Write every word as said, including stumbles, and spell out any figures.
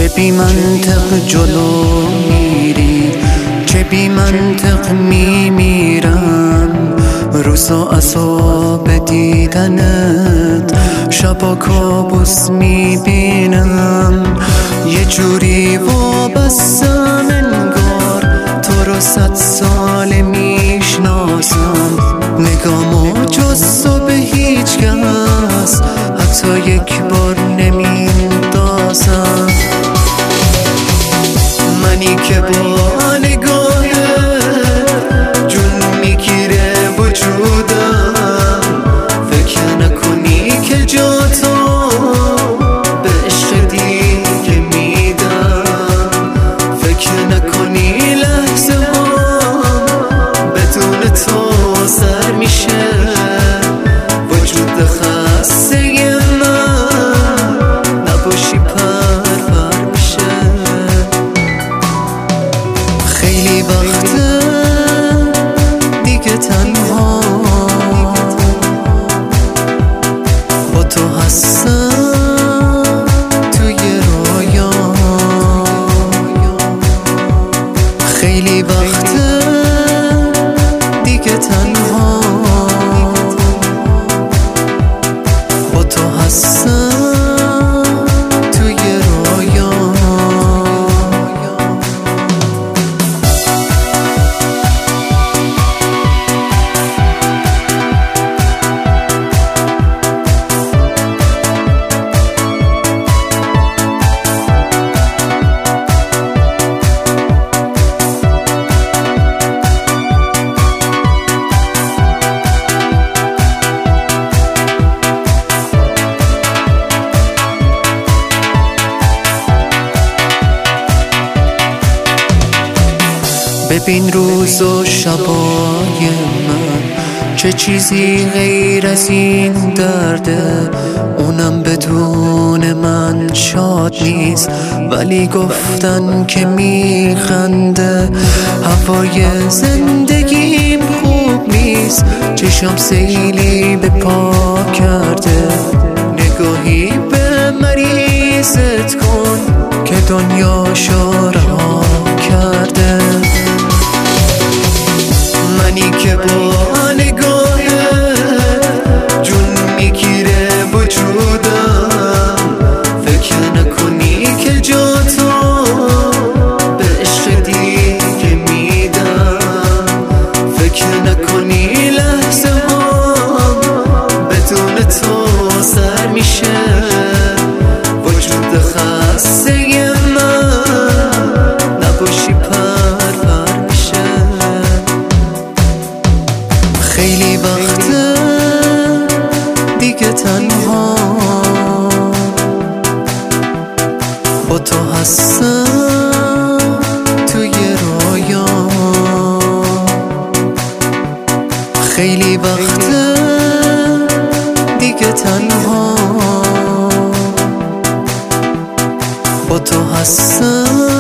چه بی منطق جلو میری، چه بی منطق میمیرم. روزا عذاب دیدنت، شبا کابوس میبینم. یه جوری وابستم انگار تو رو صد ساله میشناسم. نگامو جز تو به هیچ کس حتی یک بار نمیندازم. منی که با نگاه جون میگیره وجودم، فکر نکنی که جا تو به عشق دیگه میدم. فکر نکنی لحظه هم بدون تو سر میشه. وجود خسته من نباشی پر پر میشه. خیلی وقته دیگه تنها با تو هستم توی رویا. خیلی وقته دیگه تنها با تو هستم توی رویا. ببین روز و شبای من چه چیزی غیر از این درده. اونم بدون من شاد نیست، ولی گفتن که میخنده. هوای زندگیم خوب نیست، چشم سیلی به پا کرده. نگاهی به مریضت کن که دنیاشو رها کرده. منی که با نگاه جون میگیره وجودم، فکر نکنی که جا تو به عشق دیگه میدم. فکر نکنی لحظه هم بدون تو سر میشه. وجود خسته من نباشی پر پر میشه. خیلی وقته دیگه تنها با تو هستم توی رویا. خیلی وقته دیگه تنها با تو هستم